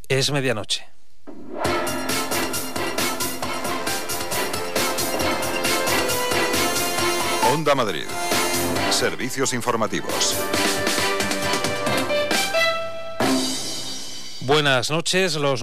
Es medianoche. Onda Madrid. Servicios informativos. Buenas noches. Los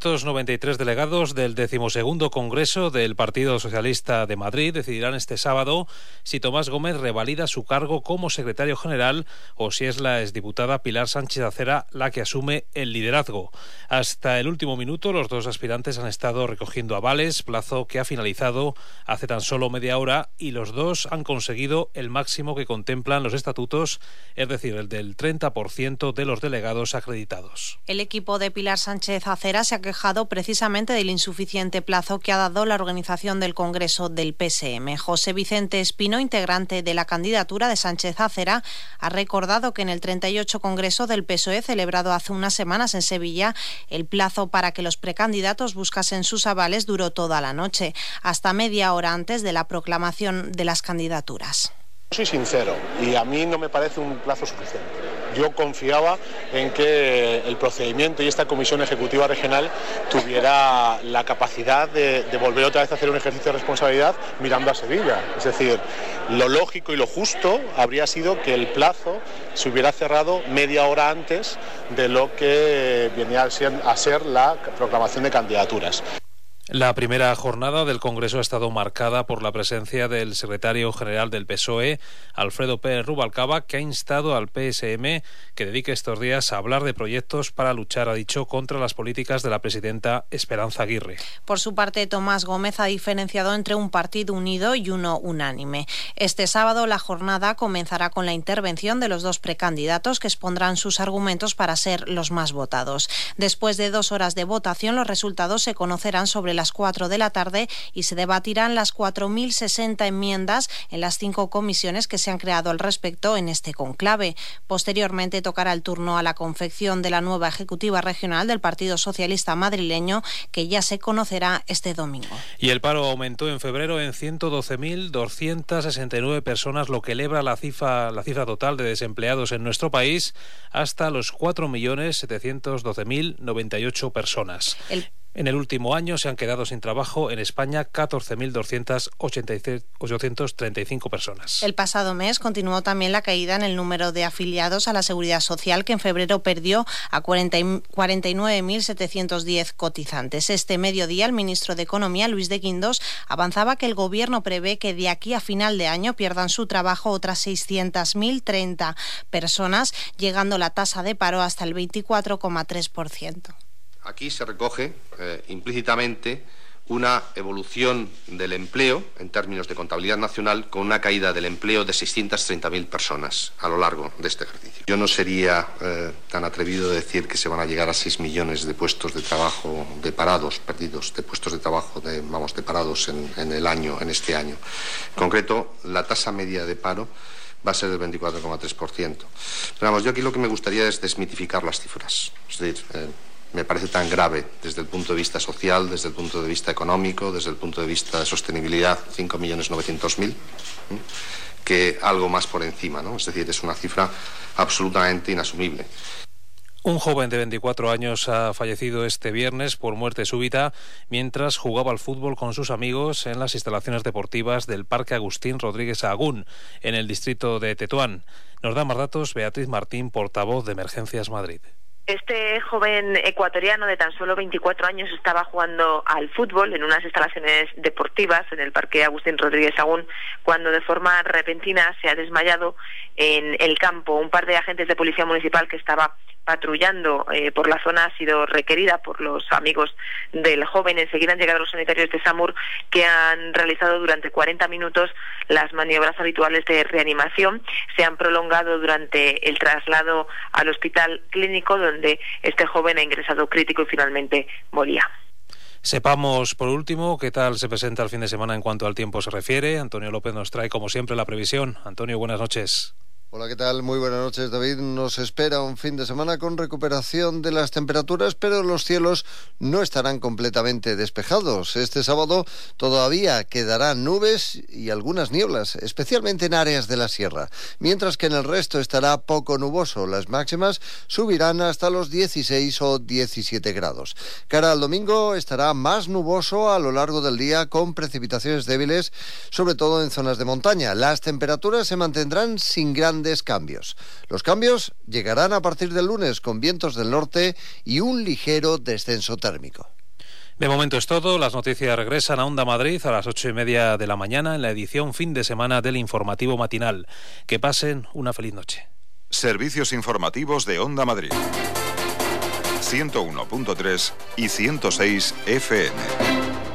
993 delegados del 12º Congreso del Partido Socialista de Madrid decidirán este sábado si Tomás Gómez revalida su cargo como secretario general o si es la exdiputada Pilar Sánchez Acera la que asume el liderazgo. Hasta el último minuto, los dos aspirantes han estado recogiendo avales, plazo que ha finalizado hace tan solo media hora, y los dos han conseguido el máximo que contemplan los estatutos, es decir, el del 30% de los delegados acreditados. El equipo de Pilar Sánchez Acera se ha quejado precisamente del insuficiente plazo que ha dado la organización del Congreso del PSM. José Vicente Espino, integrante de la candidatura de Sánchez Acera, ha recordado que en el 38 Congreso del PSOE, celebrado hace unas semanas en Sevilla, el plazo para que los precandidatos buscasen sus avales duró toda la noche, hasta media hora antes de la proclamación de las candidaturas. Soy sincero y a mí no me parece un plazo suficiente. Yo confiaba en que el procedimiento y esta comisión ejecutiva regional tuviera la capacidad de volver otra vez a hacer un ejercicio de responsabilidad mirando a Sevilla. Es decir, lo lógico y lo justo habría sido que el plazo se hubiera cerrado media hora antes de lo que venía a ser la proclamación de candidaturas. La primera jornada del Congreso ha estado marcada por la presencia del secretario general del PSOE, Alfredo Pérez Rubalcaba, que ha instado al PSM que dedique estos días a hablar de proyectos para luchar, ha dicho, contra las políticas de la presidenta Esperanza Aguirre. Por su parte, Tomás Gómez ha diferenciado entre un partido unido y uno unánime. Este sábado la jornada comenzará con la intervención de los dos precandidatos que expondrán sus argumentos para ser los más votados. Después de 2 horas de votación, los resultados se conocerán sobre las 4 de la tarde y se debatirán las 4.060 enmiendas en las 5 comisiones que se han creado al respecto en este conclave. Posteriormente tocará el turno a la confección de la nueva ejecutiva regional del Partido Socialista madrileño, que ya se conocerá este domingo. Y el paro aumentó en febrero en 112.269 personas, lo que eleva la cifra total de desempleados en nuestro país hasta los 4.712.098 personas. En el último año se han quedado sin trabajo en España 14.835 personas. El pasado mes continuó también la caída en el número de afiliados a la Seguridad Social, que en febrero perdió a 49.710 cotizantes. Este mediodía, el ministro de Economía, Luis de Guindos, avanzaba que el Gobierno prevé que de aquí a final de año pierdan su trabajo otras 600.030 personas, llegando la tasa de paro hasta el 24,3%. Aquí se recoge implícitamente una evolución del empleo en términos de contabilidad nacional, con una caída del empleo de 630.000 personas a lo largo de este ejercicio. Yo no sería tan atrevido de decir que se van a llegar a 6 millones de puestos de trabajo perdidos, de puestos de trabajo de parados en este año. En concreto, la tasa media de paro va a ser del 24,3%. Pero yo aquí lo que me gustaría es desmitificar las cifras. Es decir, me parece tan grave desde el punto de vista social, desde el punto de vista económico, desde el punto de vista de sostenibilidad, 5.900.000, que algo más por encima, ¿no? Es decir, es una cifra absolutamente inasumible. Un joven de 24 años ha fallecido este viernes por muerte súbita mientras jugaba al fútbol con sus amigos en las instalaciones deportivas del Parque Agustín Rodríguez Sahagún, en el distrito de Tetuán. Nos da más datos Beatriz Martín, portavoz de Emergencias Madrid. Este joven ecuatoriano de tan solo 24 años estaba jugando al fútbol en unas instalaciones deportivas en el Parque Agustín Rodríguez Sahagún cuando de forma repentina se ha desmayado en el campo. Un par de agentes de policía municipal que estaba patrullando por la zona ha sido requerida por los amigos del joven. Enseguida han llegado los sanitarios de SAMUR, que han realizado durante 40 minutos las maniobras habituales de reanimación. Se han prolongado durante el traslado al hospital clínico, donde este joven ha ingresado crítico y finalmente moría. Sepamos, por último, qué tal se presenta el fin de semana en cuanto al tiempo se refiere. Antonio López nos trae, como siempre, la previsión. Antonio, buenas noches. Hola, ¿qué tal? Muy buenas noches, David. Nos espera un fin de semana con recuperación de las temperaturas, pero los cielos no estarán completamente despejados. Este sábado todavía quedarán nubes y algunas nieblas, especialmente en áreas de la sierra, mientras que en el resto estará poco nuboso. Las máximas subirán hasta los 16 o 17 grados. Cara al domingo estará más nuboso a lo largo del día, con precipitaciones débiles, sobre todo en zonas de montaña. Las temperaturas se mantendrán sin grandes cambios. Los cambios llegarán a partir del lunes, con vientos del norte y un ligero descenso térmico. De momento es todo. Las noticias regresan a Onda Madrid a las 8:30 de la mañana en la edición fin de semana del informativo matinal. Que pasen una feliz noche. Servicios informativos de Onda Madrid. 101.3 y 106 FM.